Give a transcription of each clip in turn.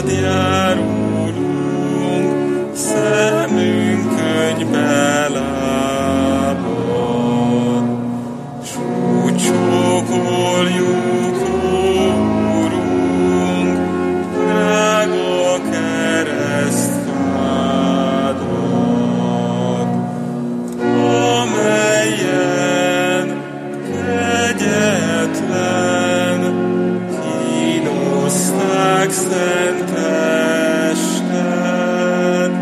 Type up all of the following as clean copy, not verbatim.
hozzád járulunk, szemünk könyvbe lábad. Csókoljuk, Úrunk, drága keresztvádat, amelyen kegyetlen kínozták szent tested,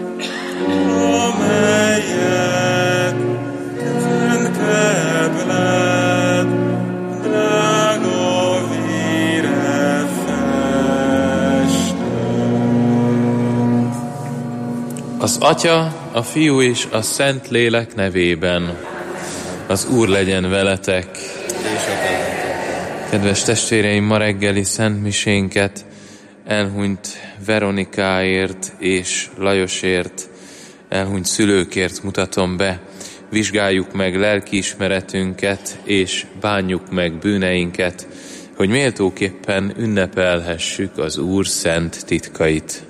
amelyet kenkebled drága vére festett. Az Atya, a Fiú és a Szentlélek nevében. Az Úr legyen veletek. Kedves testvéreim, ma reggeli szentmisénket elhunyt Veronikáért és Lajosért, elhunyt szülőkért mutatom be. Vizsgáljuk meg lelkiismeretünket, és bánjuk meg bűneinket, hogy méltóképpen ünnepelhessük az Úr szent titkait.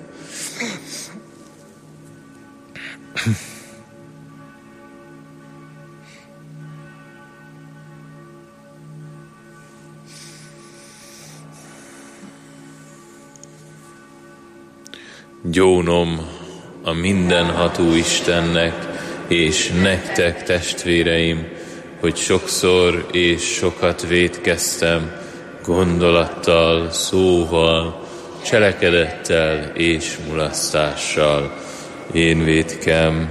Gyónom a mindenható Istennek és nektek, testvéreim, hogy sokszor és sokat vétkeztem gondolattal, szóval, cselekedettel és mulasztással. Én vétkem,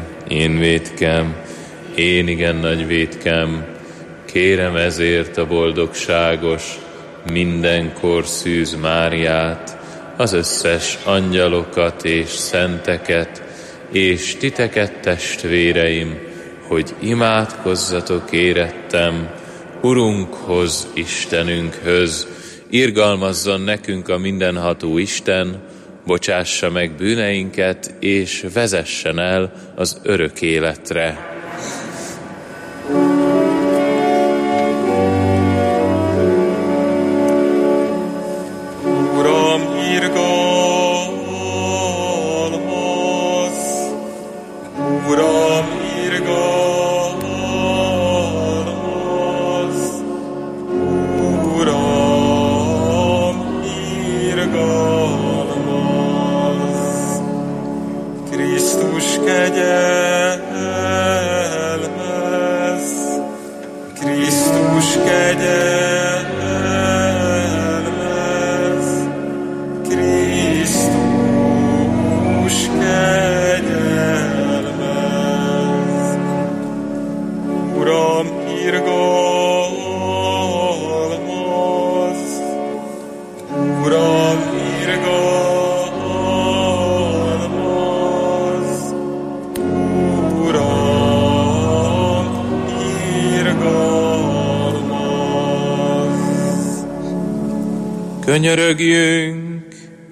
én igen nagy vétkem, kérem ezért a boldogságos, mindenkor szűz Máriát, az összes angyalokat és szenteket, és titeket, testvéreim, hogy imádkozzatok érettem Urunkhoz, Istenünkhöz, irgalmazzon nekünk a mindenható Isten, bocsássa meg bűneinket, és vezessen el az örök életre. Könyörögjünk,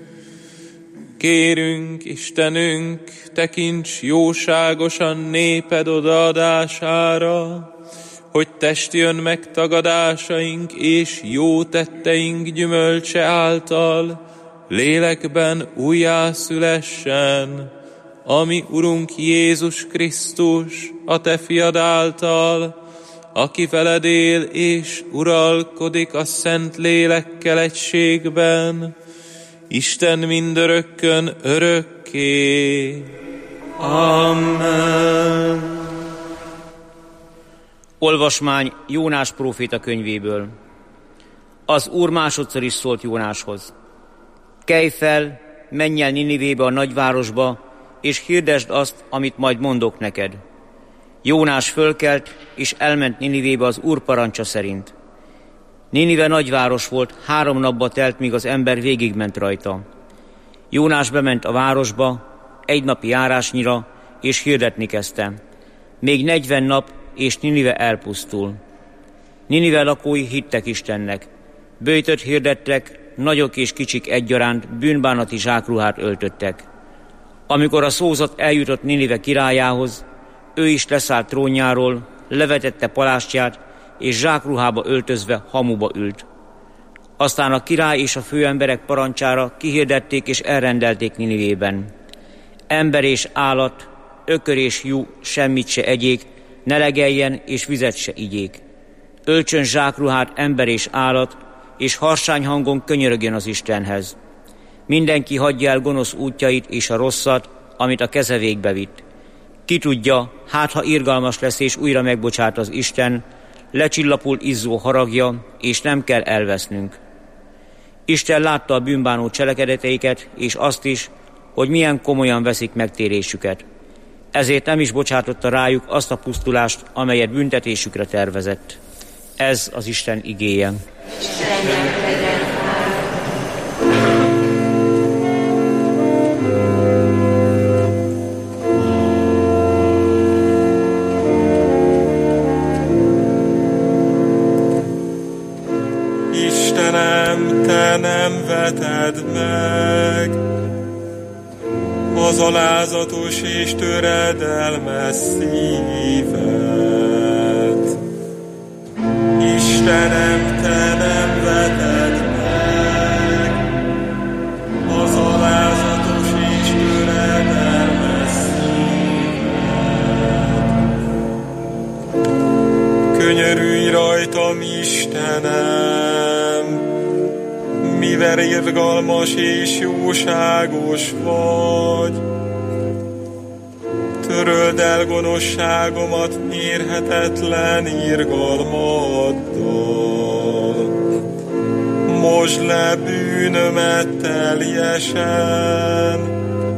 kérünk, Istenünk, tekints jóságosan néped odaadására, hogy testjön megtagadásaink és jó tetteink gyümölcse által lélekben újjászülessen, ami Urunk Jézus Krisztus, a Te fiad által, aki veled él és uralkodik a Szent Lélekkel egységben, Isten mindörökkön örökké. Amen. Olvasmány Jónás próféta könyvéből. Az Úr másodszor is szólt Jónáshoz. Kelj fel, menj el Ninivébe, a nagyvárosba, és hirdesd azt, amit majd mondok neked. Jónás fölkelt, és elment Ninivébe az Úr parancsa szerint. Ninive nagyváros volt, 3 napba telt, míg az ember végigment rajta. Jónás bement a városba, 1 napi járásnyira, és hirdetni kezdte. Még 40 nap, és Ninive elpusztul. Ninive lakói hittek Istennek. Böjtöt hirdettek, nagyok és kicsik egyaránt bűnbánati zsákruhát öltöttek. Amikor a szózat eljutott Ninive királyához, ő is leszállt trónjáról, levetette palástját, és zsákruhába öltözve hamuba ült. Aztán a király és a főemberek parancsára kihirdették és elrendelték Ninivében. Ember és állat, ökör és jú semmit se egyék, ne legeljen és vizet se igyék. Öltsön zsákruhát ember és állat, és harsány hangon könyörögjön az Istenhez. Mindenki hagyja el gonosz útjait és a rosszat, amit a keze végbe vitt. Ki tudja, hát ha irgalmas lesz és újra megbocsát az Isten, lecsillapul izzó haragja, és nem kell elvesznünk. Isten látta a bűnbánó cselekedeteiket, és azt is, hogy milyen komolyan veszik megtérésüket. Ezért nem is bocsátotta rájuk azt a pusztulást, amelyet büntetésükre tervezett. Ez az Isten igéje. Istenem, te nem veted meg az alázatos és töredelmes szívet. Istenem, te nem veted meg az alázatos és töredelmes szívet. Könyörülj rajtam, Istenem, mivel irgalmas és jóságos vagy. Töröld el gonoszságomat mérhetetlen irgalmaddal. Mosd le bűnömet teljesen,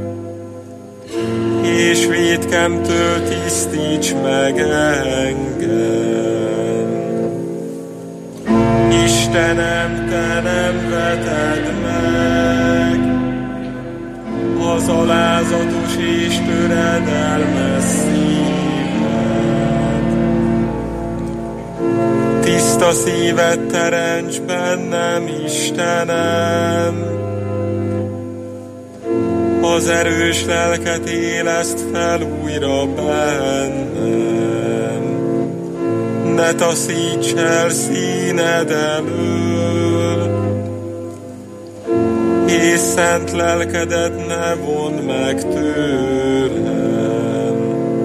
és vétkemtől tisztíts meg engem. Istenem, te nem veted meg az alázatos és töredelmes szívet. Tiszta szívet teremts bennem, Istenem, az erős lelket éleszt fel újra bennem. Ne taszíts el színed elől, és szent lelkedet ne vondd meg tőlem.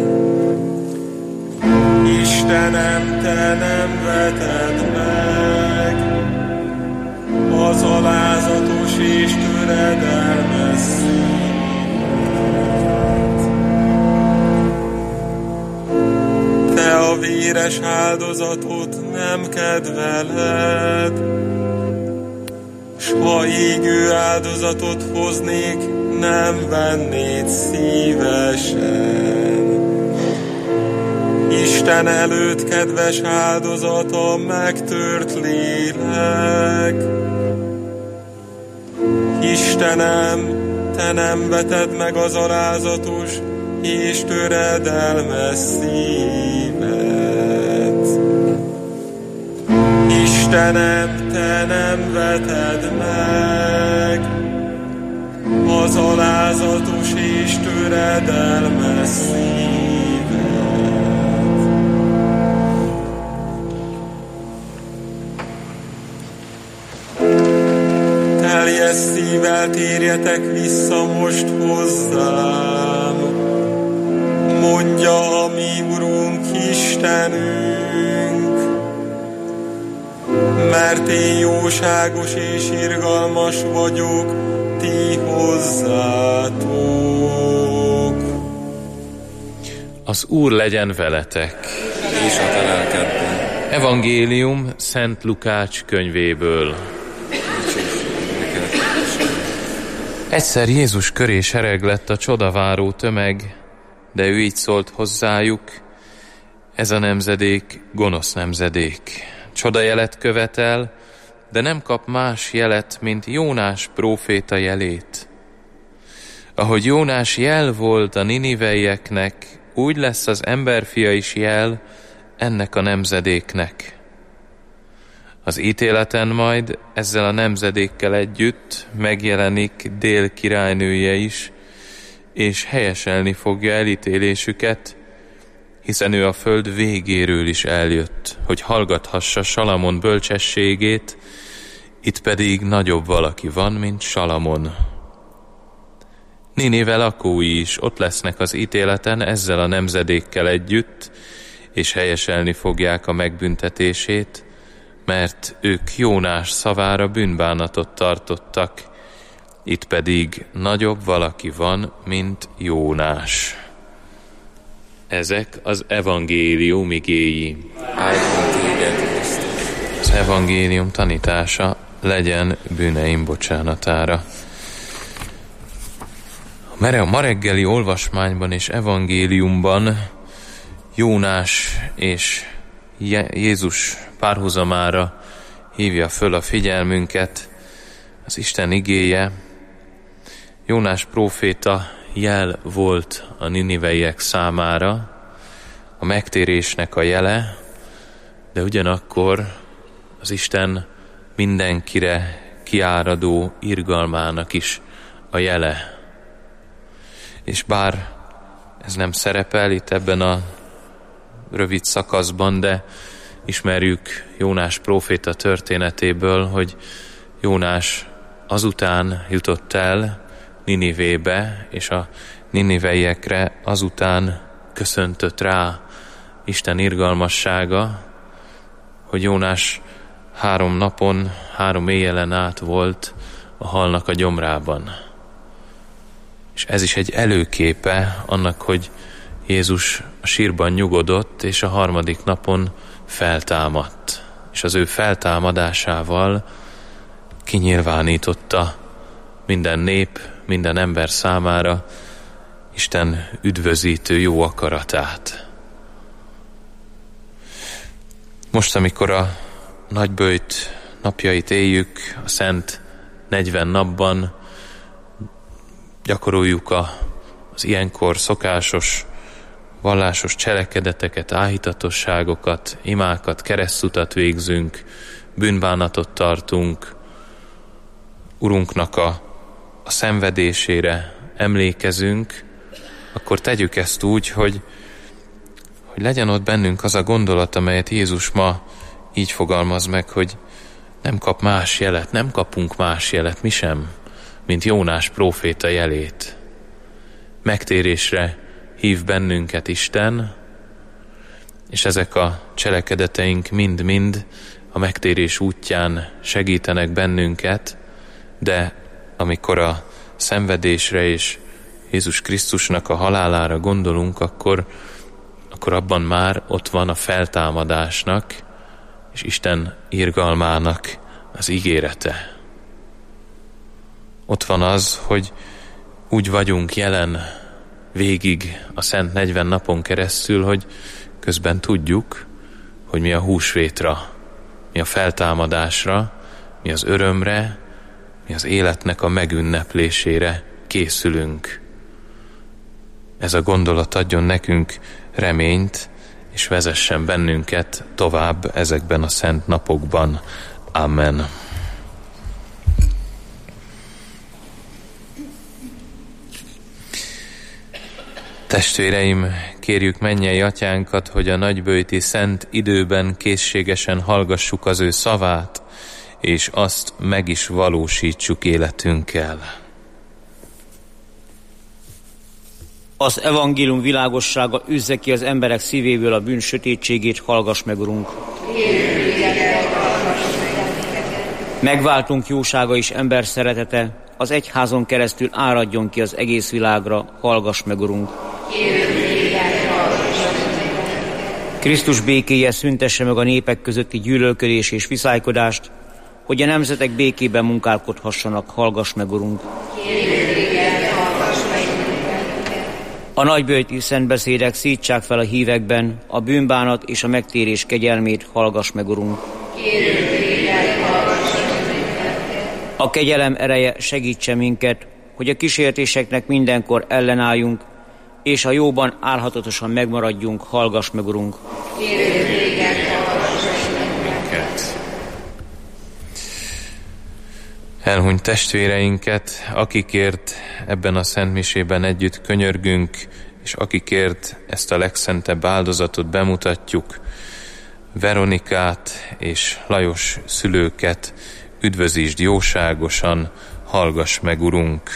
Istenem, te nem veted meg az alázatos és töredelmes szívet. Te a véres áldozatot nem kedveled, s ha égő áldozatot hoznék, nem vennéd szívesen. Isten előtt kedves áldozat a megtört lélek. Istenem, te nem veted meg az alázatos és töredelmes szívet. Istenem, te nem veted meg az alázatos és töredelmes szívet. Teljes szívvel térjetek vissza most hozzám, mondja a mi Urunk Istenünk, mert én jóságos és irgalmas vagyok ti hozzátok. Az Úr legyen veletek. És a te lelkedben. Evangélium Szent Lukács könyvéből. Egyszer Jézus köré sereglett a csodaváró tömeg, de ő így szólt hozzájuk: ez a nemzedék gonosz nemzedék. Csodajelet követel, de nem kap más jelet, mint Jónás próféta jelét. Ahogy Jónás jel volt a niniveieknek, úgy lesz az emberfia is jel ennek a nemzedéknek. Az ítéleten majd ezzel a nemzedékkel együtt megjelenik Dél királynője is, és helyeselni fogja elítélésüket, hiszen ő a föld végéről is eljött, hogy hallgathassa Salamon bölcsességét, itt pedig nagyobb valaki van, mint Salamon. Ninive lakói is ott lesznek az ítéleten ezzel a nemzedékkel együtt, és helyeselni fogják a megbüntetését, mert ők Jónás szavára bűnbánatot tartottak, itt pedig nagyobb valaki van, mint Jónás. Ezek az evangélium igéi. Az evangélium tanítása legyen bűneim bocsánatára. A ma reggeli olvasmányban és evangéliumban Jónás és Jézus párhuzamára hívja föl a figyelmünket az Isten igéje. Jónás próféta jel volt a niniveiek számára, a megtérésnek a jele, de ugyanakkor az Isten mindenkire kiáradó irgalmának is a jele. És bár ez nem szerepel itt ebben a rövid szakaszban, de ismerjük Jónás próféta történetéből, hogy Jónás azután jutott el Ninivébe, és a niniveiekre azután köszöntött rá Isten irgalmassága, hogy Jónás 3 napon, 3 éjjelen át volt a halnak a gyomrában. És ez is egy előképe annak, hogy Jézus a sírban nyugodott, és a 3. napon feltámadt. És az ő feltámadásával kinyilvánította minden nép, minden ember számára Isten üdvözítő jó akaratát. Most, amikor a nagyböjt napjait éljük, a szent 40 napban, gyakoroljuk az ilyenkor szokásos vallásos cselekedeteket, áhítatosságokat, imákat, keresztutat végzünk, bűnbánatot tartunk, Urunknak a szenvedésére emlékezünk, akkor tegyük ezt úgy, hogy legyen ott bennünk az a gondolat, amelyet Jézus ma így fogalmaz meg, hogy nem kap más jelet, nem kapunk más jelet, mi sem, mint Jónás próféta jelét. Megtérésre hív bennünket Isten, és ezek a cselekedeteink mind-mind a megtérés útján segítenek bennünket, de amikor a szenvedésre és Jézus Krisztusnak a halálára gondolunk, akkor abban már ott van a feltámadásnak és Isten irgalmának az ígérete. Ott van az, hogy úgy vagyunk jelen végig a szent 40 napon keresztül, hogy közben tudjuk, hogy mi a húsvétra, mi a feltámadásra, mi az örömre, mi az életnek a megünneplésére készülünk. Ez a gondolat adjon nekünk reményt, és vezessen bennünket tovább ezekben a szent napokban. Amen. Testvéreim, kérjük mennyei atyánkat, hogy a nagyböjti szent időben készségesen hallgassuk az ő szavát, és azt meg is valósítsuk életünkkel. Az evangélium világossága üzze ki az emberek szívéből a bűn sötétségét, hallgass meg, Urunk. Megváltunk jósága és ember szeretete, az egyházon keresztül áradjon ki az egész világra, hallgass meg, Urunk. Krisztus békéje szüntesse meg a népek közötti gyűlölködés és viszálykodást, hogy a nemzetek békében munkálkodhassanak, hallgass meg, Urunk. A nagyböjti szentbeszédek szítsák fel a hívekben a bűnbánat és a megtérés kegyelmét, hallgass meg, Urunk. A kegyelem ereje segítse minket, hogy a kísértéseknek mindenkor ellenálljunk, és a jóban álhatatosan megmaradjunk, hallgass meg, Urunk. Elhunyt testvéreinket, akikért ebben a szentmisében együtt könyörgünk, és akikért ezt a legszentebb áldozatot bemutatjuk, Veronikát és Lajos szülőket üdvözítsd jóságosan, hallgass meg, Urunk!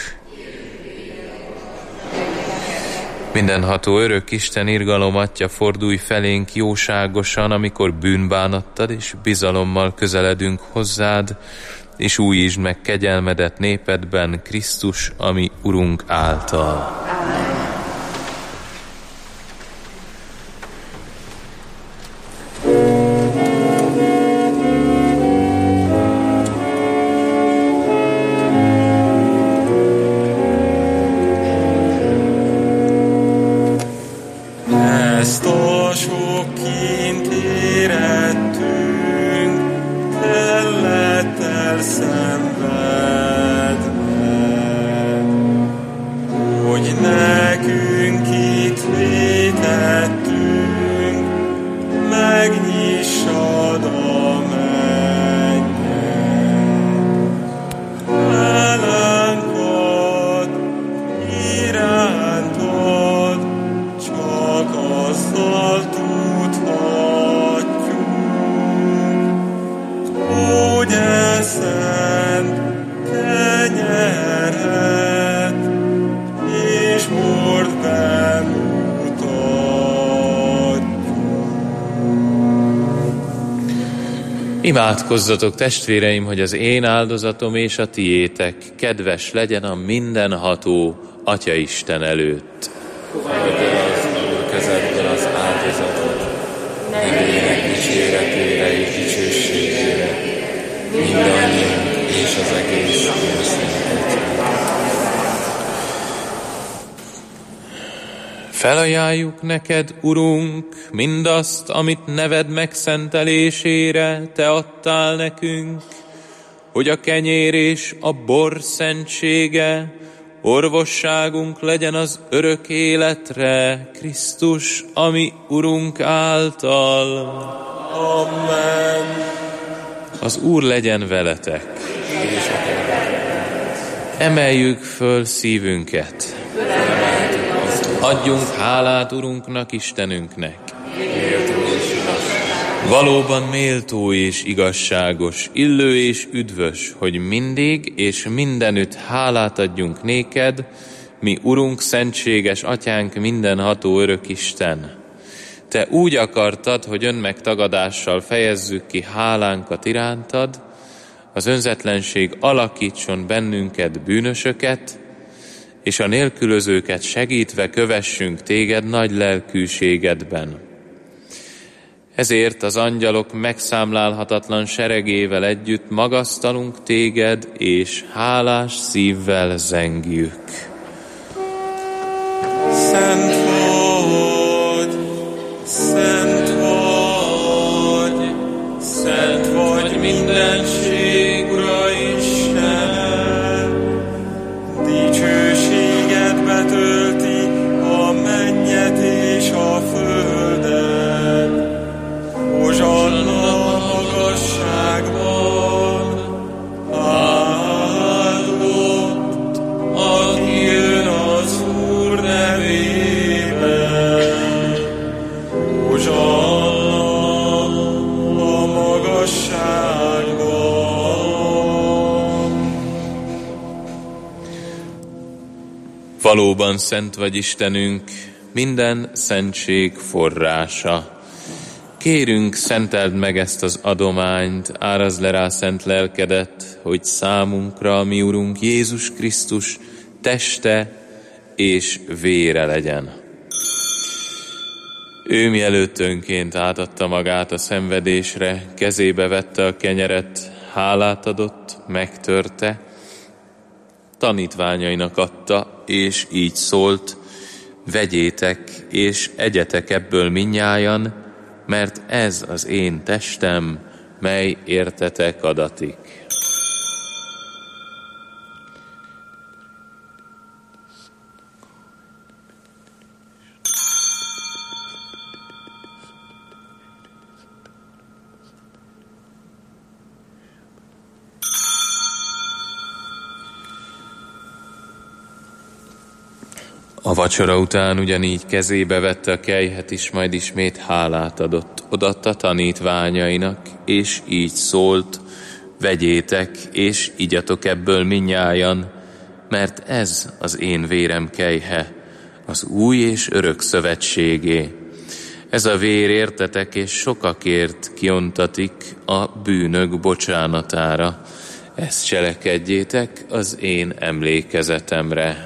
Mindenható örök Isten, irgalom Atya, fordulj felénk jóságosan, amikor bűnbánattad és bizalommal közeledünk hozzád, és újítsd meg kegyelmedet népedben, Krisztus, ami Urunk által. Ezt a sok kint érettünk, kellettel szenvedve, hogy nekünk itt vétettünk, megnyissad a mennyet. Velánkat, irántad, csak azzal tudhatjuk, hogy eszent kenyeret és bort bemutatjuk. Imádkozzatok, testvéreim, hogy az én áldozatom és a tiétek kedves legyen a mindenható Atyaisten előtt. Fogadj el az Úr kezedből az áldozatot, nevének dicséretére és dicsőségére, mindannyiunk és az egész országért. Felajánljuk neked, Urunk, mindazt, amit neved megszentelésére te adtál nekünk, hogy a kenyér és a bor szentsége orvosságunk legyen az örök életre, Krisztus, ami Urunk által. Amen. Az Úr legyen veletek. Emeljük föl szívünket. Adjunk hálát Urunknak, Istenünknek. Valóban méltó és igazságos, illő és üdvös, hogy mindig és mindenütt hálát adjunk néked, mi Urunk, szentséges Atyánk, mindenható örök Isten. Te úgy akartad, hogy önmegtagadással fejezzük ki hálánkat irántad, az önzetlenség alakítson bennünket bűnösöket, és a nélkülözőket segítve kövessünk téged nagy lelkűségedben. Ezért az angyalok megszámlálhatatlan seregével együtt magasztalunk téged, és hálás szívvel zengjük. Szent vagy, szent vagy, szent vagy mindenség, Ura Isten. Dicsőséged betölti a mennyet és a földet. Hozsanna a magasságban, áldott, aki jön az Úr nevében. Hozsanna a magasságban. Valóban szent vagy Istenünk, minden szentség forrása. Kérünk, szenteld meg ezt az adományt, árazd le rá szent lelkedet, hogy számunkra, mi Urunk Jézus Krisztus teste és vére legyen. Ő mielőtt önként átadta magát a szenvedésre, kezébe vette a kenyeret, hálát adott, megtörte, tanítványainak adta, és így szólt: vegyétek és egyetek ebből mindnyájan, mert ez az én testem, mely értetek adatik. A vacsora után ugyanígy kezébe vette a kelyhet is, majd ismét hálát adott. Odaadta tanítványainak, és így szólt: Vegyétek, és igyatok ebből mindnyájan, mert ez az én vérem kelyhe, az új és örök szövetségé. Ez a vér értetek és sokakért kiontatik a bűnök bocsánatára. Ezt cselekedjétek az én emlékezetemre.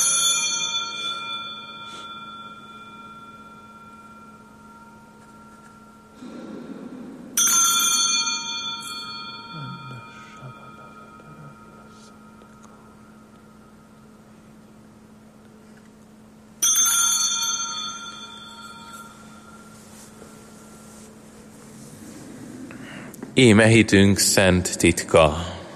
Íme hitünk szent titka.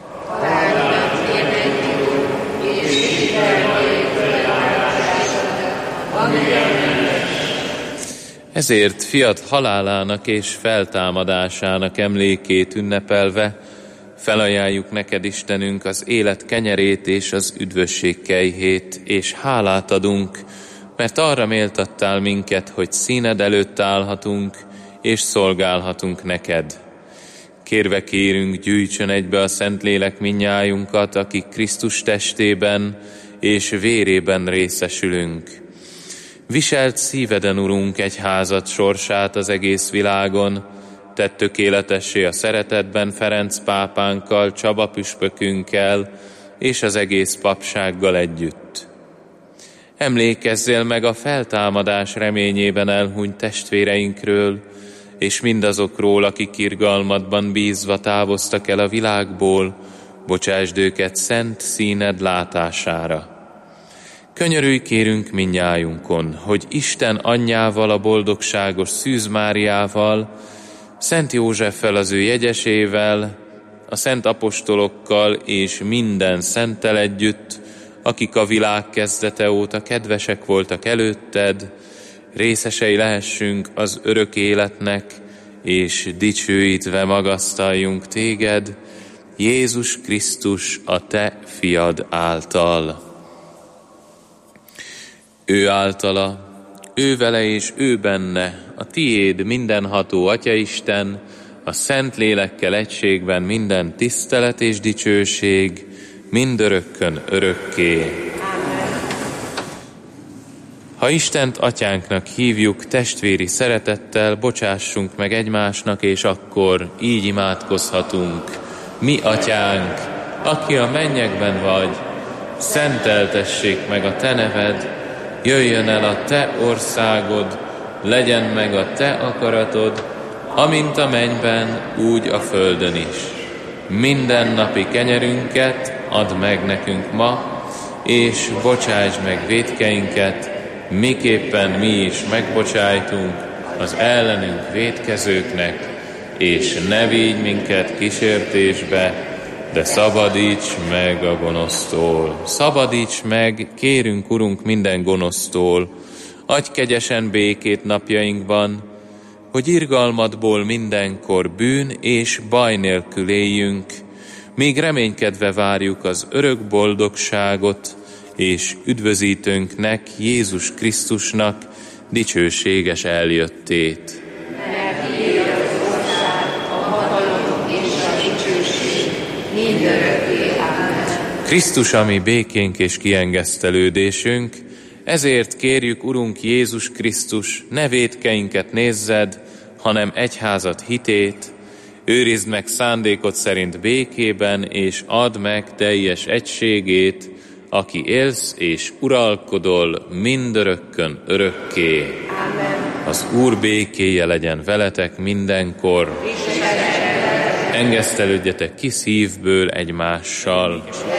Ezért fiat halálának és feltámadásának emlékét ünnepelve felajánljuk neked, Istenünk, az élet kenyerét és az üdvösség kejhét, és hálát adunk, mert arra méltattál minket, hogy színed előtt állhatunk, és szolgálhatunk neked. Kérve kérünk, gyűjtsön egybe a Szentlélek mindnyájunkat, akik Krisztus testében és vérében részesülünk. Viselt szíveden, Urunk, egyházad sorsát az egész világon, tedd tökéletessé a szeretetben Ferenc pápánkkal, Csaba püspökünkkel és az egész papsággal együtt. Emlékezzél meg a feltámadás reményében elhunyt testvéreinkről, és mindazokról, akik irgalmadban bízva távoztak el a világból, bocsásd őket szent színed látására. Könyörülj kérünk mindnyájunkon, hogy Isten anyjával, a boldogságos Szűz Máriával, Szent Józseffel, az ő jegyesével, a szent apostolokkal és minden szenttel együtt, akik a világ kezdete óta kedvesek voltak előtted, részesei lehessünk az örök életnek, és dicsőítve magasztaljunk téged, Jézus Krisztus, a te fiad által. Ő általa, ő vele és ő benne, a tiéd mindenható Atyaisten, a Szent Lélekkel egységben minden tisztelet és dicsőség, mindörökkön örökké. Ha Istent atyánknak hívjuk testvéri szeretettel, bocsássunk meg egymásnak, és akkor így imádkozhatunk. Mi atyánk, aki a mennyekben vagy, szenteltessék meg a te neved, jöjjön el a te országod, legyen meg a te akaratod, amint a mennyben, úgy a földön is. Mindennapi kenyerünket add meg nekünk ma, és bocsáss meg vétkeinket, miképpen mi is megbocsájtunk az ellenünk vétkezőknek, és ne vigy minket kísértésbe, de szabadíts meg a gonosztól. Szabadíts meg, kérünk, Urunk, minden gonosztól. Adj kegyesen békét napjainkban, hogy irgalmadból mindenkor bűn és baj nélkül éljünk, míg reménykedve várjuk az örök boldogságot, és üdvözítőnknek, Jézus Krisztusnak dicsőséges eljöttét. Mert tiéd az ország, a hatalom és a dicsőség mindörökké. Ámen. Krisztus a mi békénk és kiengesztelődésünk, ezért kérjük, Urunk Jézus Krisztus, ne vétkeinket nézzed, hanem egyházad hitét, őrizd meg szándékod szerint békében, és add meg teljes egységét, aki élsz és uralkodol mindörökkön örökké. Amen. Az Úr békéje legyen veletek mindenkor. Engesztelődjetek ki szívből egymással.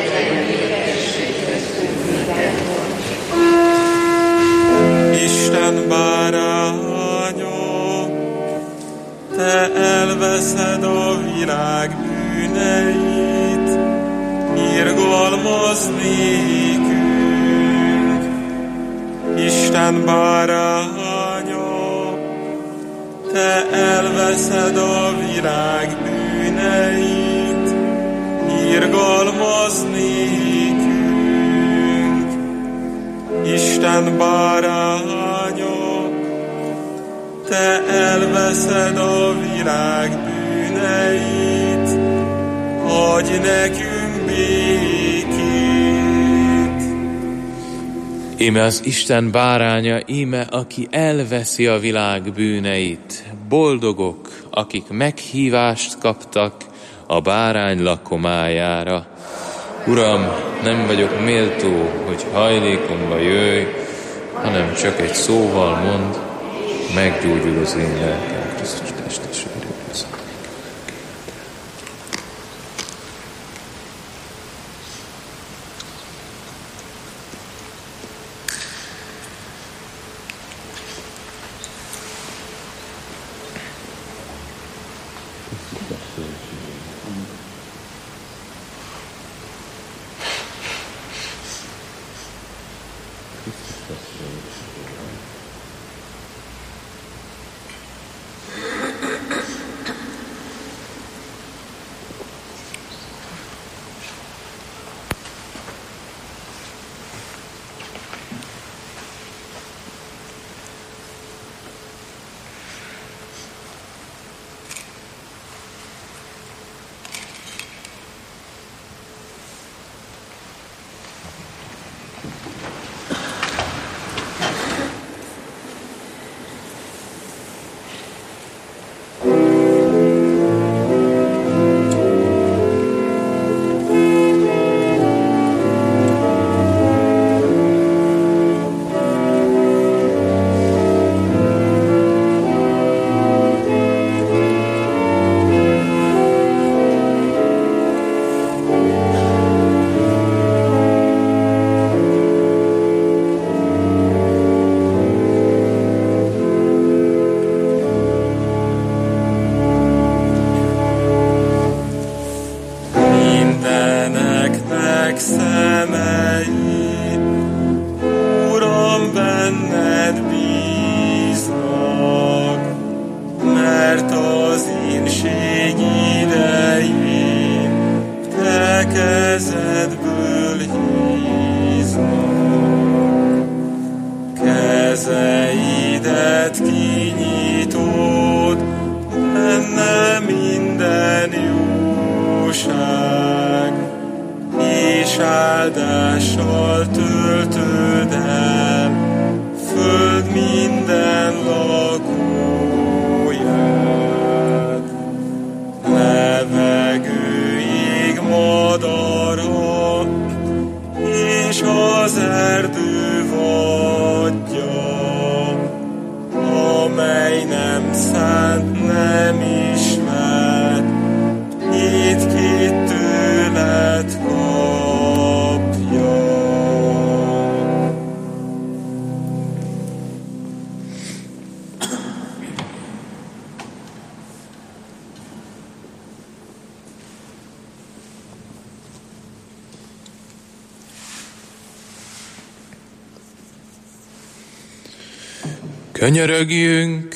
Isten báránya, te elveszed a világ bűneit, irgalmaz nékünk. Isten báránya, te elveszed a világ bűneit, irgalmaz nékünk. Isten báránya, te elveszed a világ bűneit, adj nekünk békét. Íme az Isten báránya, íme aki elveszi a világ bűneit. Boldogok, akik meghívást kaptak a bárány lakomájára. Uram, nem vagyok méltó, hogy hajlékomba jöjj, hanem csak egy szóval mondd, meggyógyul az én lelkem. Krisztus test és vére. Kezeidet kinyitod, benne minden jóság, és áldással töltöd el föld minden lakóját. Levegőig madara, és az erdő vadja, amely nem szánt, nem ismert, két tőled kapja. Könyörögjünk!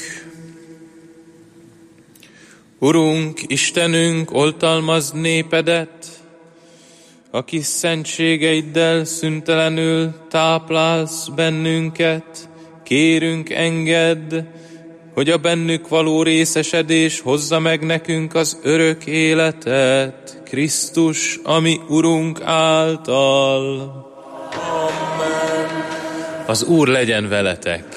Urunk, Istenünk, oltalmazd népedet, aki szentségeiddel szüntelenül táplálsz bennünket, kérünk engedd, hogy a bennük való részesedés hozza meg nekünk az örök életet, Krisztus, ami Urunk által. Amen. Az Úr legyen veletek!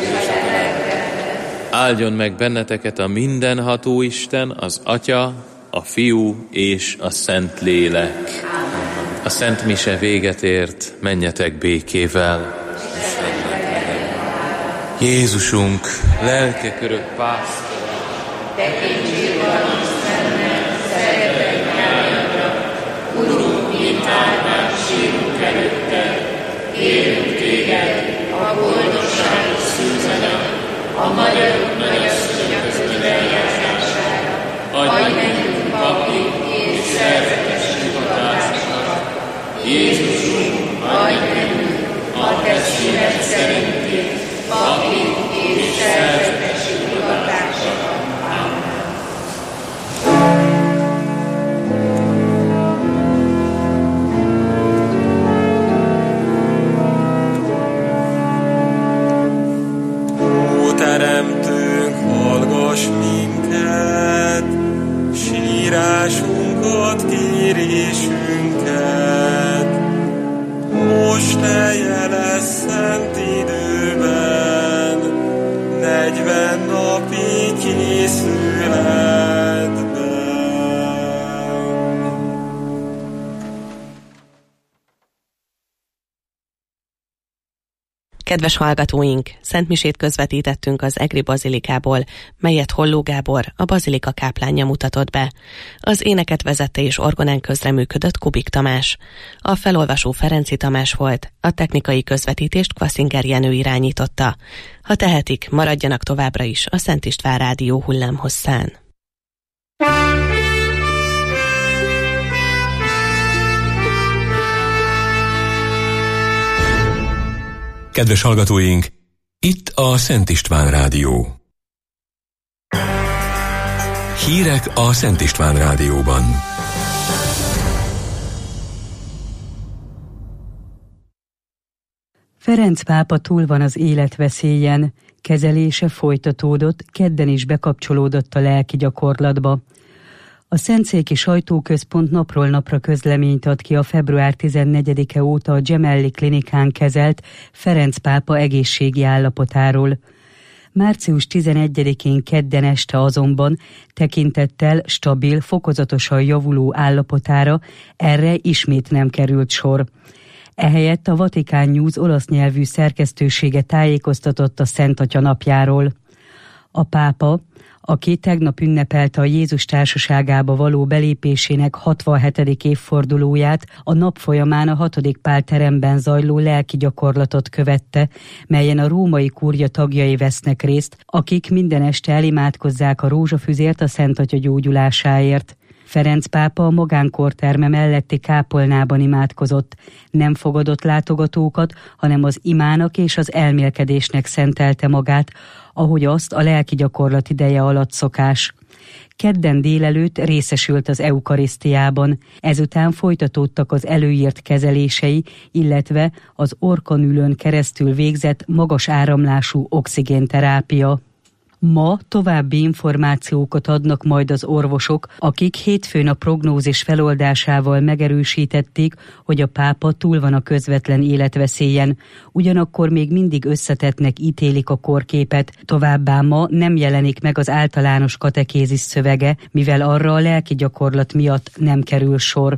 Áldjon meg benneteket a mindenható Isten, az Atya, a Fiú és a Szentlélek. A Szent Mise véget ért, menjetek békével. Jézusunk, lelke körök pásztora, tekintsd van Istennek, szeretett nyájadra, Urunk, mint áldás sírunk előtte, kérünk téged, a boldogságos szűzenek, a magyarok nagyasszonyok kiveljázására, adj nekünk papi és szerzetes hivatásokat. Jézusunk, adj nekünk a te szíved szerinti papi és szerzetes hivatásokat. Teremtőnk, Kedves hallgatóink, szentmisét közvetítettünk az Egri Bazilikából, melyet Holló Gábor, a bazilika káplánja mutatott be. Az éneket vezette és orgonán közreműködött Kubik Tamás. A felolvasó Ferenci Tamás volt, a technikai közvetítést Kvaszinger Jenő irányította. Ha tehetik, maradjanak továbbra is a Szent István Rádió hullámhosszán. Kedves hallgatóink, itt a Szent István Rádió. Hírek a Szent István Rádióban. Ferenc pápa túl van az életveszélyen, kezelése folytatódott, kedden is bekapcsolódott a lelki gyakorlatba. A Szentszéki Sajtóközpont napról napra közleményt ad ki a február 14-e óta a Gemelli klinikán kezelt Ferenc pápa egészségi állapotáról. Március 11-én kedden este azonban tekintettel stabil, fokozatosan javuló állapotára erre ismét nem került sor. Ehelyett a Vatikán News olasz nyelvű szerkesztősége tájékoztatott a Szent Atya napjáról. A pápa, aki tegnap ünnepelte a Jézus társaságába való belépésének 67. évfordulóját, a nap folyamán a 6. Pál teremben zajló lelki gyakorlatot követte, melyen a római kúria tagjai vesznek részt, akik minden este elimádkozzák a rózsafüzért a Szent Atya gyógyulásáért. Ferenc pápa a magánkórterme melletti kápolnában imádkozott, nem fogadott látogatókat, hanem az imának és az elmélkedésnek szentelte magát, ahogy azt a lelki gyakorlat ideje alatt szokás. Kedden délelőtt részesült az eukarisztiában, ezután folytatódtak az előírt kezelései, illetve az orrkanülön keresztül végzett magas áramlású oxigénterápia. Ma további információkat adnak majd az orvosok, akik hétfőn a prognózis feloldásával megerősítették, hogy a pápa túl van a közvetlen életveszélyen. Ugyanakkor még mindig összetettnek ítélik a korképet, továbbá ma nem jelenik meg az általános katekézis szövege, mivel arra a lelki gyakorlat miatt nem kerül sor.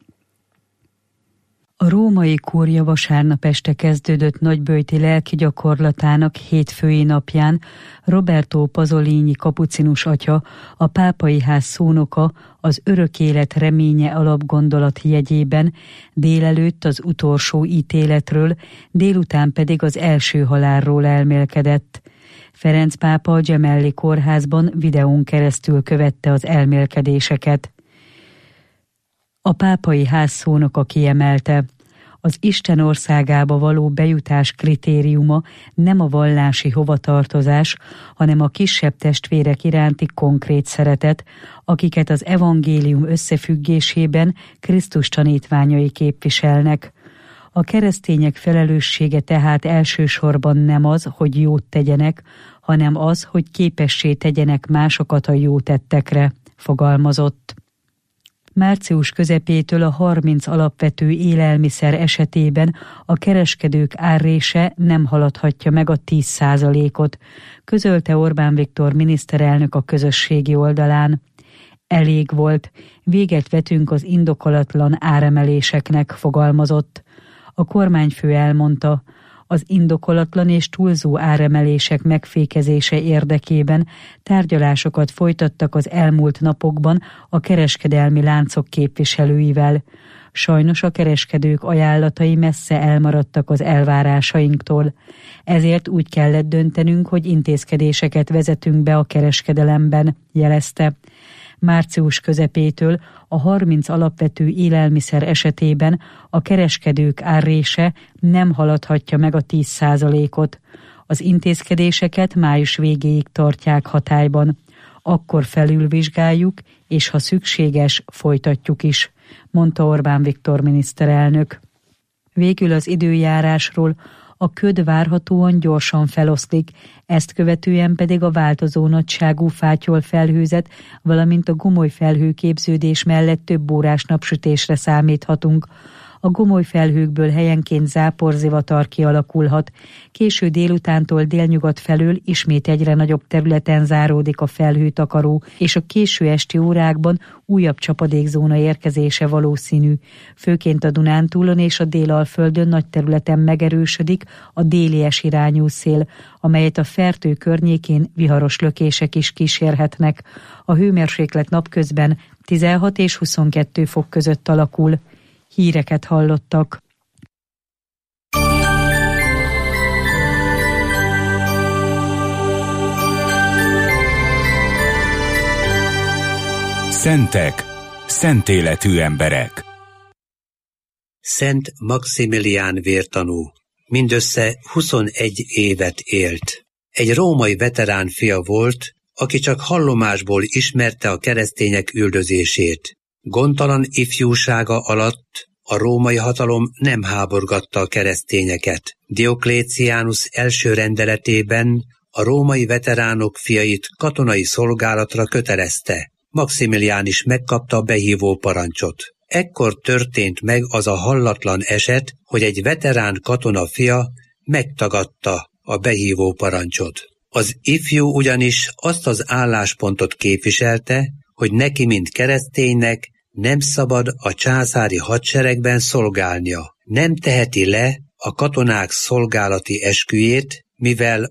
A római kúria vasárnap este kezdődött nagyböjti lelki gyakorlatának hétfői napján Roberto Pasolini kapucinus atya, a pápai ház szónoka az örök élet reménye alapgondolat jegyében délelőtt az utolsó ítéletről, délután pedig az első halálról elmélkedett. Ferenc pápa a Gemelli kórházban videón keresztül követte az elmélkedéseket. A pápai ház szónoka kiemelte: az Isten országába való bejutás kritériuma nem a vallási hovatartozás, hanem a kisebb testvérek iránti konkrét szeretet, akiket az evangélium összefüggésében Krisztus tanítványai képviselnek. A keresztények felelőssége tehát elsősorban nem az, hogy jót tegyenek, hanem az, hogy képessé tegyenek másokat a jó tettekre, fogalmazott. Március közepétől a 30 alapvető élelmiszer esetében a kereskedők árrése nem haladhatja meg a 10%-ot, közölte Orbán Viktor miniszterelnök a közösségi oldalán. Elég volt, véget vetünk az indokolatlan áremeléseknek, fogalmazott. A kormányfő elmondta, az indokolatlan és túlzó áremelések megfékezése érdekében tárgyalásokat folytattak az elmúlt napokban a kereskedelmi láncok képviselőivel. Sajnos a kereskedők ajánlatai messze elmaradtak az elvárásainktól. Ezért úgy kellett döntenünk, hogy intézkedéseket vezetünk be a kereskedelemben, jelezte. Március közepétől a 30 alapvető élelmiszer esetében a kereskedők árrése nem haladhatja meg a 10%-ot. Az intézkedéseket május végéig tartják hatályban. Akkor felülvizsgáljuk, és ha szükséges, folytatjuk is, mondta Orbán Viktor miniszterelnök. Végül az időjárásról: a köd várhatóan gyorsan feloszlik, ezt követően pedig a változó nagyságú fátyol felhőzet, valamint a gomoly felhőképződés mellett több órás napsütésre számíthatunk. A gomoly felhőkből helyenként záporzivatar kialakulhat. Késő délutántól délnyugat felől ismét egyre nagyobb területen záródik a felhőtakaró, és a késő esti órákban újabb csapadékzóna érkezése valószínű. Főként a Dunántúlon és a Délalföldön nagy területen megerősödik a délies irányú szél, amelyet a Fertő környékén viharos lökések is kísérhetnek. A hőmérséklet napközben 16 és 22 fok között alakul. Híreket hallottak. Szentek, szentéletű emberek. Szent Maximilián vértanú mindössze 21 évet élt. Egy római veterán fia volt, aki csak hallomásból ismerte a keresztények üldözését. Gondtalan ifjúsága alatt a római hatalom nem háborgatta a keresztényeket. Diokléciánus első rendeletében a római veteránok fiait katonai szolgálatra kötelezte. Maximilián is megkapta a behívó parancsot. Ekkor történt meg az a hallatlan eset, hogy egy veterán katona fia megtagadta a behívó parancsot. Az ifjú ugyanis azt az álláspontot képviselte, hogy neki, mint kereszténynek, nem szabad a császári hadseregben szolgálnia. Nem teheti le a katonák szolgálati esküjét, mivel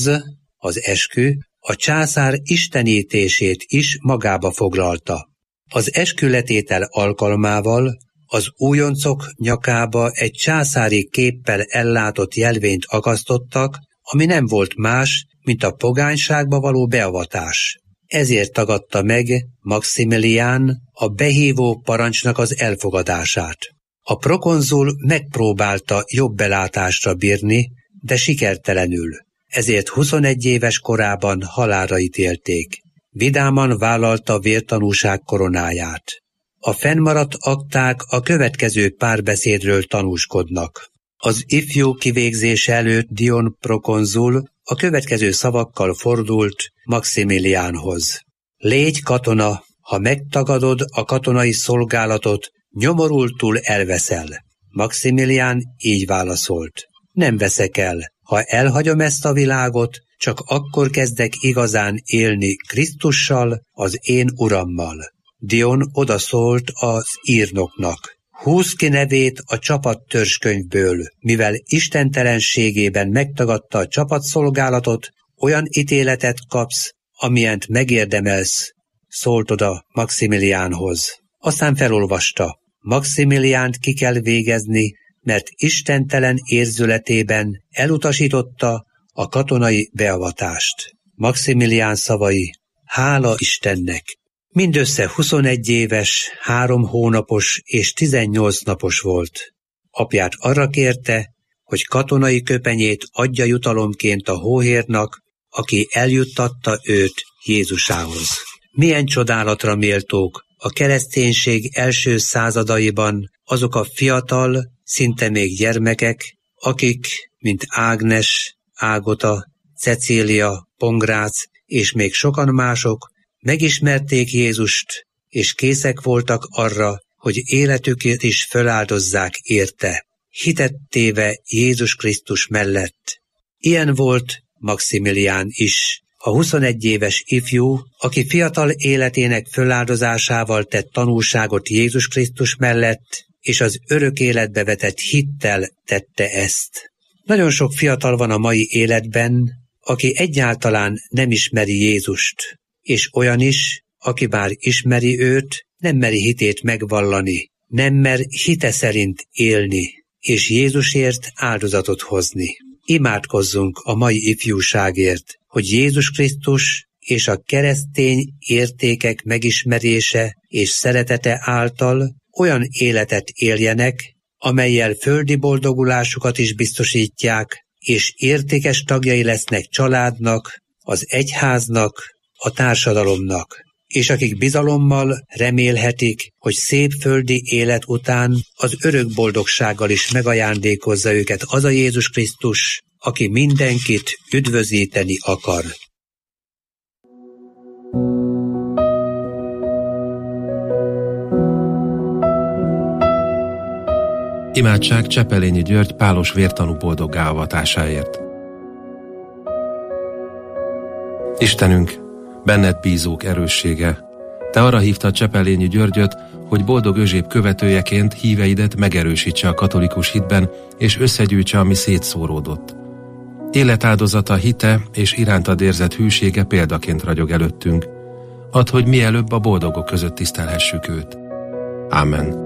az eskü, a császár istenítését is magába foglalta. Az eskületétel alkalmával az újoncok nyakába egy császári képpel ellátott jelvényt akasztottak, ami nem volt más, mint a pogányságba való beavatás. Ezért tagadta meg Maximilián a behívó parancsnak az elfogadását. A prokonzul megpróbálta jobb belátásra bírni, de sikertelenül. Ezért 21 éves korában halálra ítélték. Vidáman vállalta a vértanúság koronáját. A fennmaradt akták a következő párbeszédről tanúskodnak. Az ifjú kivégzése előtt Dion prokonzul a következő szavakkal fordult Maximiliánhoz. Légy katona, ha megtagadod a katonai szolgálatot, nyomorultul elveszel. Maximilián így válaszolt. Nem veszek el, ha elhagyom ezt a világot, csak akkor kezdek igazán élni Krisztussal, az én urammal. Dion odaszólt az írnoknak. Húzd ki nevét a csapat törzskönyvből, mivel istentelenségében megtagadta a csapatszolgálatot, olyan ítéletet kapsz, amilyent megérdemelsz, szólt oda Maximiliánhoz. Aztán felolvasta. Maximiliánt ki kell végezni, mert istentelen érzületében elutasította a katonai beavatást. Maximilián szavai, hála Istennek! Mindössze 21 éves, 3 hónapos és 18 napos volt. Apját arra kérte, hogy katonai köpenyét adja jutalomként a hóhérnak, aki eljuttatta őt Jézusához. Milyen csodálatra méltók a kereszténység első századaiban azok a fiatal, szinte még gyermekek, akik, mint Ágnes, Ágota, Cecília, Pongrác és még sokan mások megismerték Jézust, és készek voltak arra, hogy életüket is föláldozzák érte, hitet téve Jézus Krisztus mellett. Ilyen volt Maximilián is, a 21 éves ifjú, aki fiatal életének föláldozásával tett tanúságot Jézus Krisztus mellett, és az örök életbe vetett hittel tette ezt. Nagyon sok fiatal van a mai életben, aki egyáltalán nem ismeri Jézust, és olyan is, aki bár ismeri őt, nem meri hitét megvallani, nem mer hite szerint élni, és Jézusért áldozatot hozni. Imádkozzunk a mai ifjúságért, hogy Jézus Krisztus és a keresztény értékek megismerése és szeretete által olyan életet éljenek, amellyel földi boldogulásukat is biztosítják, és értékes tagjai lesznek családnak, az egyháznak, a társadalomnak, és akik bizalommal remélhetik, hogy szép földi élet után az örök boldogsággal is megajándékozza őket az a Jézus Krisztus, aki mindenkit üdvözíteni akar. Imádság Csepelényi György pálos vértanú boldoggá avatásáért. Istenünk, benned bízók erőssége, te arra hívtad Csepelényi Györgyöt, hogy Boldog Özséb követőjeként híveidet megerősítse a katolikus hitben, és összegyűjtse, ami szétszóródott. Életáldozata, hite és irántad érzett hűsége példaként ragyog előttünk. Add, hogy mielőbb a boldogok között tisztelhessük őt. Ámen.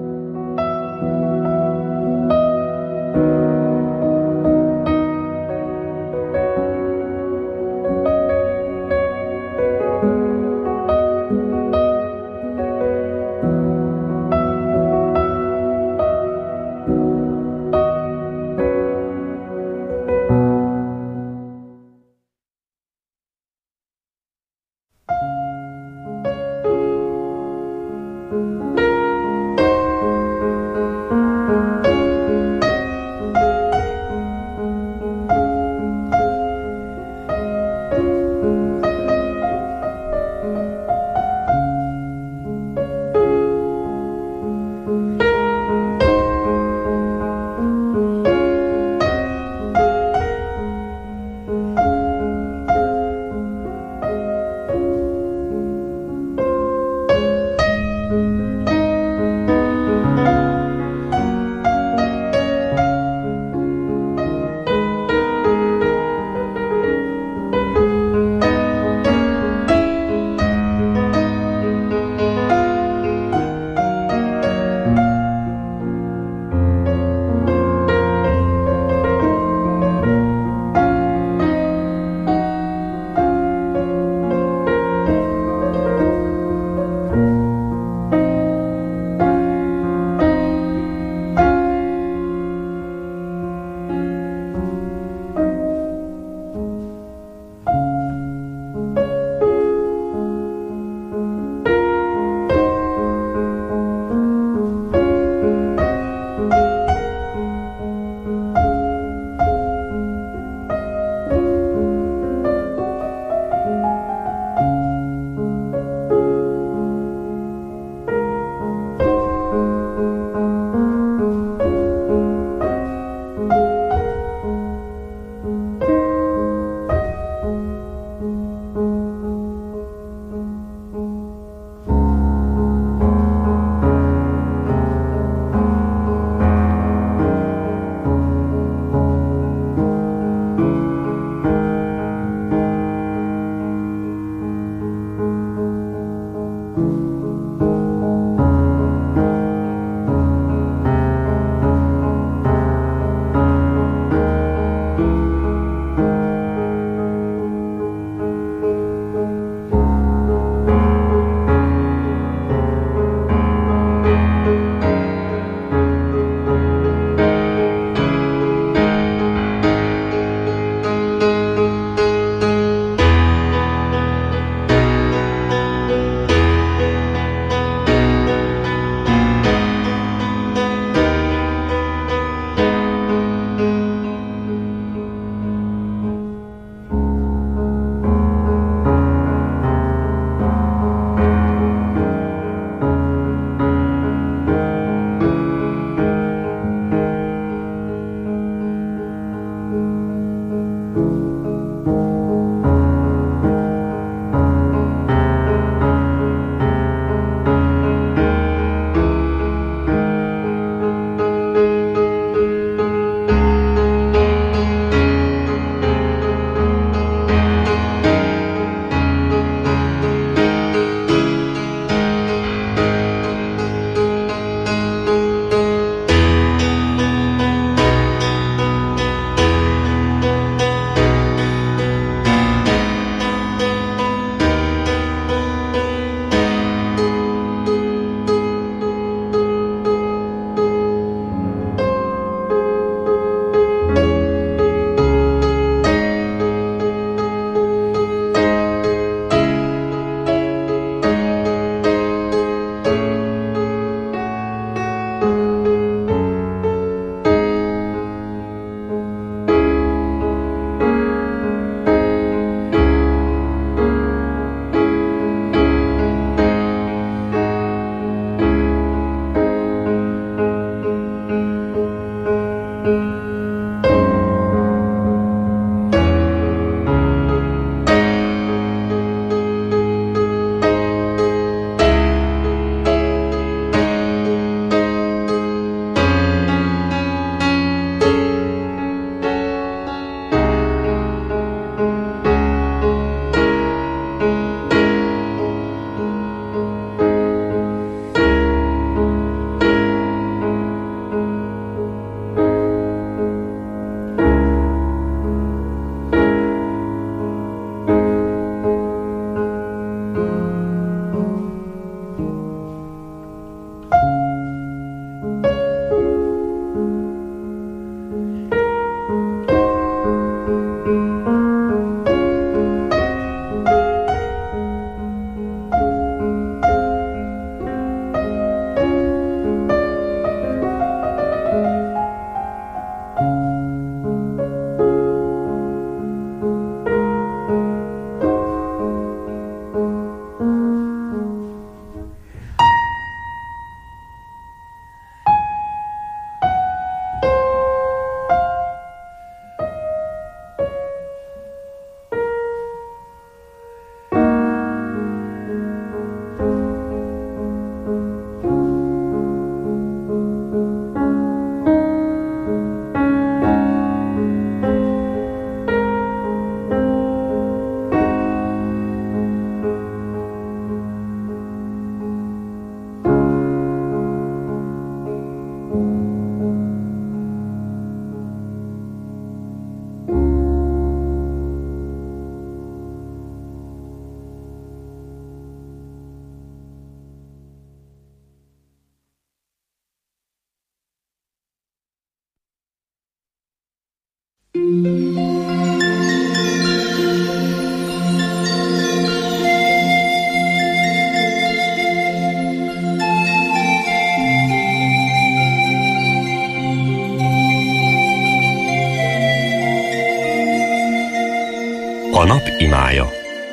A nap imája.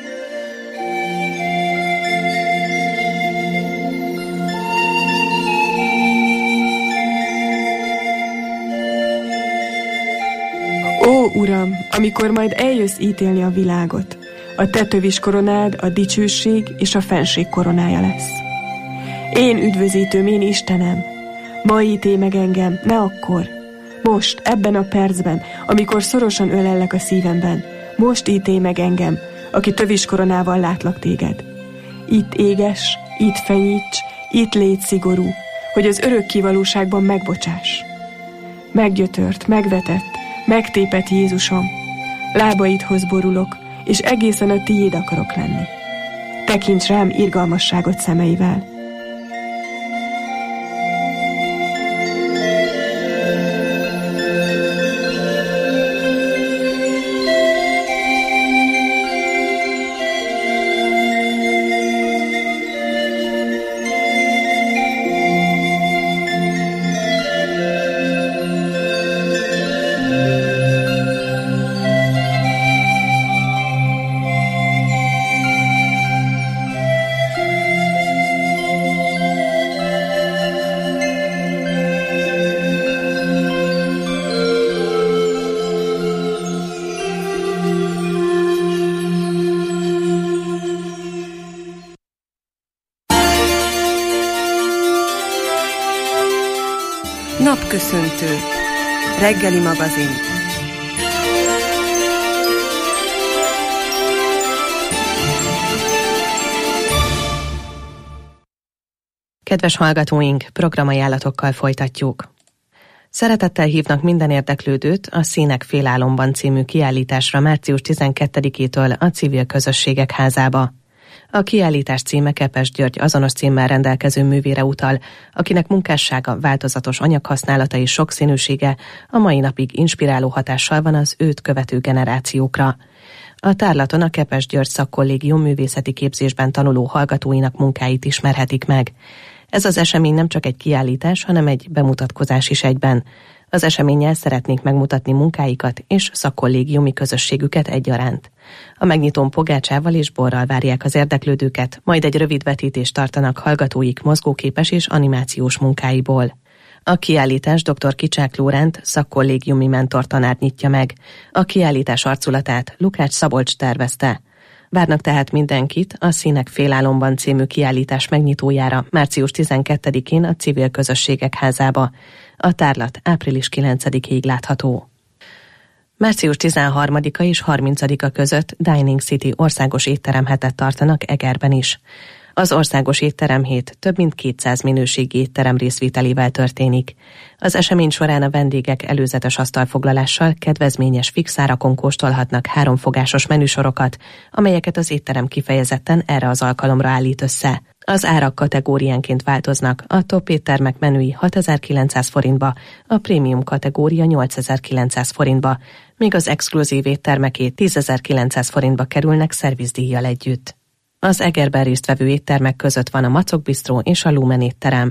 Ó, Uram, amikor majd eljössz ítélni a világot, a te tövis koronád a dicsőség és a fenség koronája lesz. Én üdvözítőm, én Istenem, ma ítélj meg engem, ne akkor. Most, ebben a percben, amikor szorosan ölellek a szívemben, most ítélj meg engem, aki tövis koronával látlak téged. Itt éges, itt fenyíts, itt légy szigorú, hogy az örök kivalóságban megbocsáss. Meggyötört, megvetett, megtépett Jézusom, lábaidhoz borulok, és egészen a tiéd akarok lenni. Tekints rám irgalmasságot szemeivel. Napköszöntő. Reggeli magazin. Kedves hallgatóink, programajánlatokkal folytatjuk. Szeretettel hívnak minden érdeklődőt a Színek Félálomban című kiállításra március 12-től a Civil Közösségek Házába. A kiállítás címe Kepes György azonos címmel rendelkező művére utal, akinek munkássága, változatos anyaghasználata és sokszínűsége a mai napig inspiráló hatással van az őt követő generációkra. A tárlaton a Kepes György Szakkollégium művészeti képzésben tanuló hallgatóinak munkáit ismerhetik meg. Ez az esemény nem csak egy kiállítás, hanem egy bemutatkozás is egyben. Az eseménnyel szeretnék megmutatni munkáikat és szakkollégiumi közösségüket egyaránt. A megnyitón pogácsával és borral várják az érdeklődőket, majd egy rövid vetítést tartanak hallgatóik mozgóképes és animációs munkáiból. A kiállítás dr. Kicsák Lóránt szakkollégiumi mentortanár nyitja meg. A kiállítás arculatát Lukács Szabolcs tervezte. Várnak tehát mindenkit a Színek Félálomban című kiállítás megnyitójára március 12-én a Civil Közösségek Házába. A tárlat április 9-ig látható. Március 13-a és 30-a között Dining City országos étteremhetet tartanak Egerben is. Az országos étteremhét több mint 200 minőségi étterem részvételével történik. Az esemény során a vendégek előzetes asztalfoglalással kedvezményes fixárakon kóstolhatnak 3 fogásos menüsorokat, amelyeket az étterem kifejezetten erre az alkalomra állít össze. Az árak kategóriánként változnak, a top éttermek menüi 6900 forintba, a prémium kategória 8900 forintba, míg az exkluzív éttermeké 10.900 forintba kerülnek szervizdíjjal együtt. Az Egerben résztvevő éttermek között van a Macok Bistró és a Lumen étterem.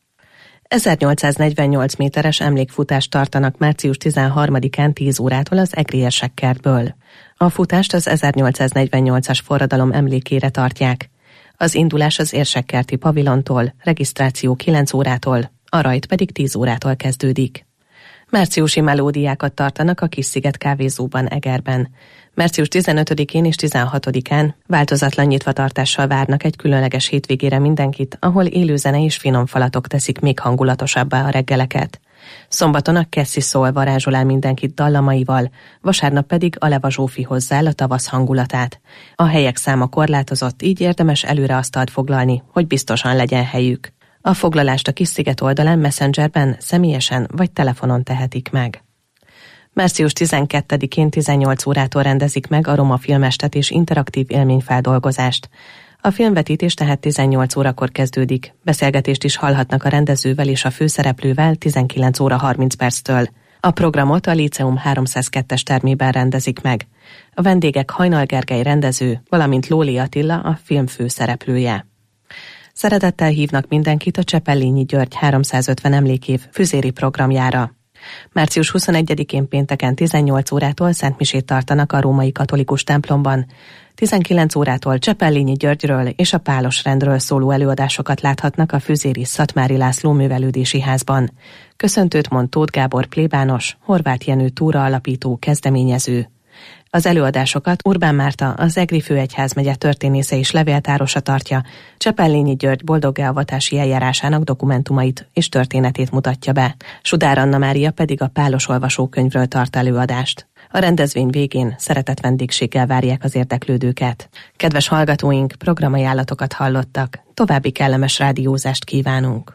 1848 méteres emlékfutást tartanak március 13-án 10 órától az egri érsekkertből. A futást az 1848-as forradalom emlékére tartják. Az indulás az érsekkerti pavilontól, regisztráció 9 órától, a rajt pedig 10 órától kezdődik. Márciusi melódiákat tartanak a Kis-sziget kávézóban Egerben. Március 15-én és 16-án változatlan nyitvatartással várnak egy különleges hétvégére mindenkit, ahol élőzene és finom falatok teszik még hangulatosabbá a reggeleket. Szombaton a Cassie Soul varázsol el mindenkit dallamaival, vasárnap pedig a Leva Zsófi hozzá a tavasz hangulatát. A helyek száma korlátozott, így érdemes előre asztalt foglalni, hogy biztosan legyen helyük. A foglalást a Kis-sziget oldalán Messengerben, személyesen vagy telefonon tehetik meg. Március 12-én 18 órától rendezik meg a Roma Filmestet és interaktív élményfeldolgozást. A filmvetítés tehát 18 órakor kezdődik. Beszélgetést is hallhatnak a rendezővel és a főszereplővel 19 óra 30 perctől. A programot a Líceum 302-es termében rendezik meg. A vendégek Hajnal Gergely rendező, valamint Lóli Attila a film főszereplője. Szeretettel hívnak mindenkit a Csepellényi György 350 emlékév füzéri programjára. Március 21-én pénteken 18 órától szentmisét tartanak a római katolikus templomban. 19 órától Csepellényi Györgyről és a Pálos rendről szóló előadásokat láthatnak a füzéri Szatmári László művelődési házban. Köszöntőt mond Tóth Gábor plébános, Horváth Jenő Túra alapító kezdeményező. Az előadásokat Urbán Márta, az Egri főegyházmegye történésze és levéltárosa tartja, Csepellényi György boldoggá-avatási eljárásának dokumentumait és történetét mutatja be. Sudár Anna Mária pedig a Pálos olvasókönyvről tart előadást. A rendezvény végén szeretett vendégséggel várják az érdeklődőket. Kedves hallgatóink, programajánlatokat hallottak, további kellemes rádiózást kívánunk.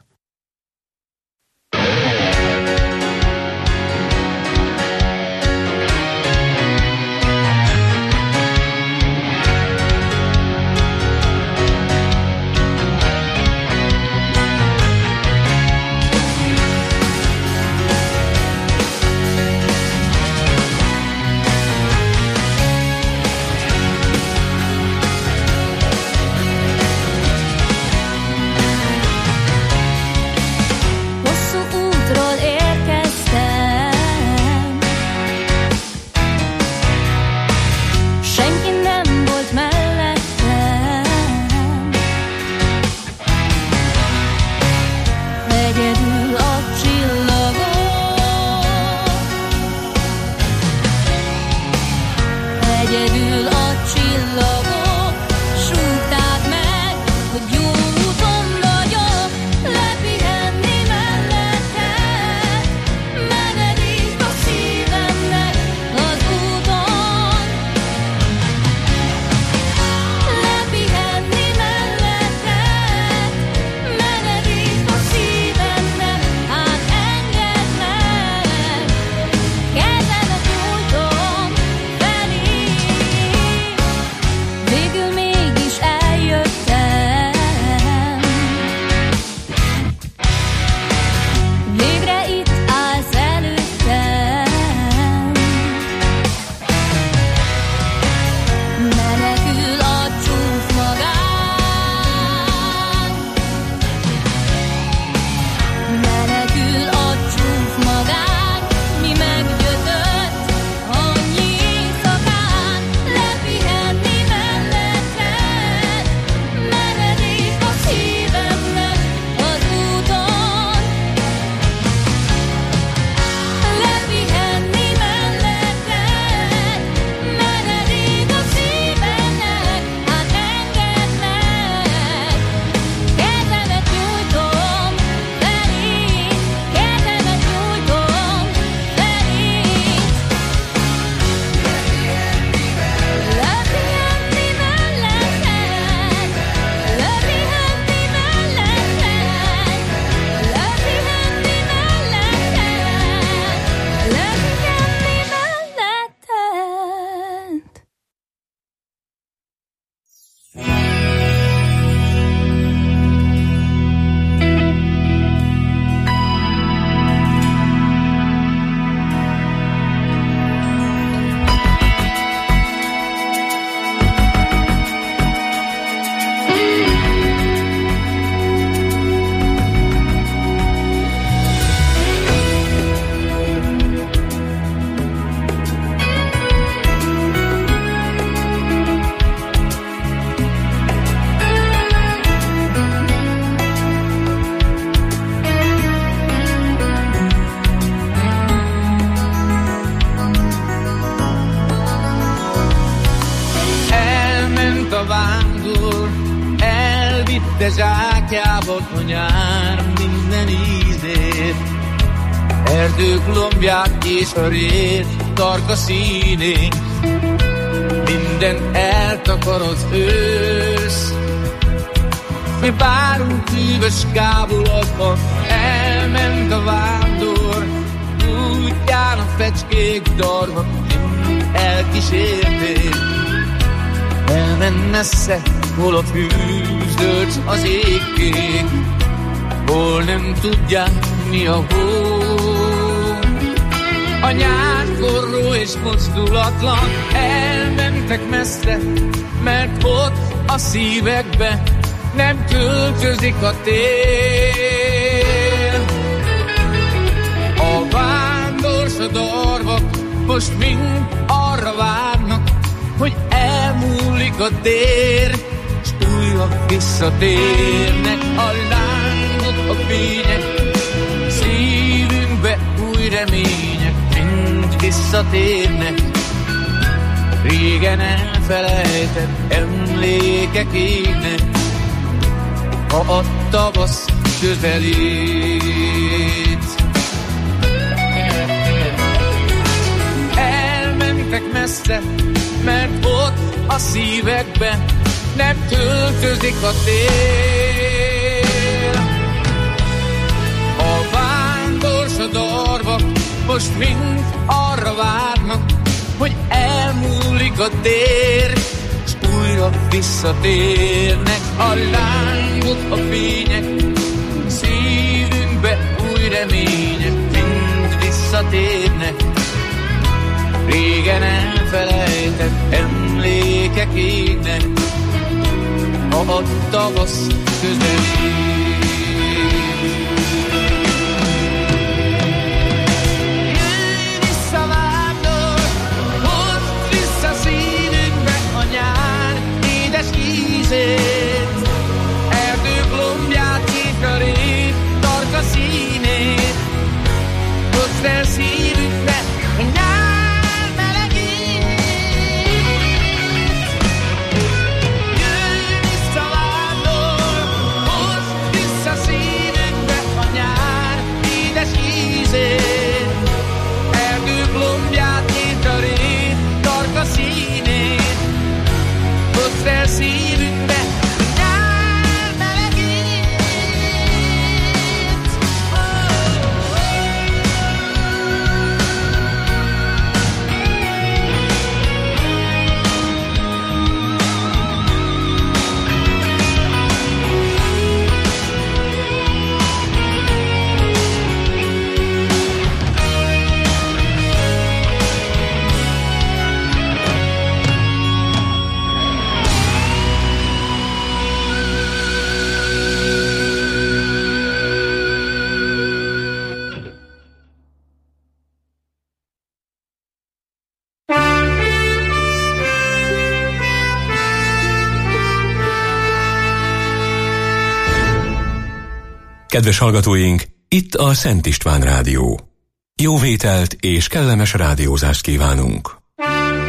zsákjába a nyár minden ízét. Erdők lombját és a rér tarka színén, minden eltakar az ősz. Mi várunk hűvös kábulatban, elment a vándor, útján a fecskék darma elkísérték. Elment messze, hol a fűzdölcs az égkék, hol nem tudják mi a hó. A nyár forró és mozdulatlan, elmentek messze, mert ott a szívekbe nem költözik a tél. A vándorsodarvak most mind arra várnak, hogy elmúlik a tér, s újra visszatérnek a lángok, a fények, szívünkbe új remények mind visszatérnek. Régen elfelejtett emlékek égnek, ha a tavasz közelít. Elmentek messze, mert ott a szívekbe nem költözik a tél. A vándorsodarvak most mind arra várnak, hogy elmúlik a tér, s újra visszatérnek a lángok, a fények, szívünkbe új remények mind visszatérnek. Régen elfelejtett emlékek égnek, ha a tavasz közelít. Erdők lombját, kékörét, tarka színét, hozd el szívünkbe a nyár melegét. Jöjj vissza vándor, hozd vissza szívünkbe a nyár édes ízét. Erdők lombját, kékörét, tarka színét, hozd el szívünkbe. Kedves hallgatóink, itt a Szent István Rádió. Jó vételt és kellemes rádiózást kívánunk!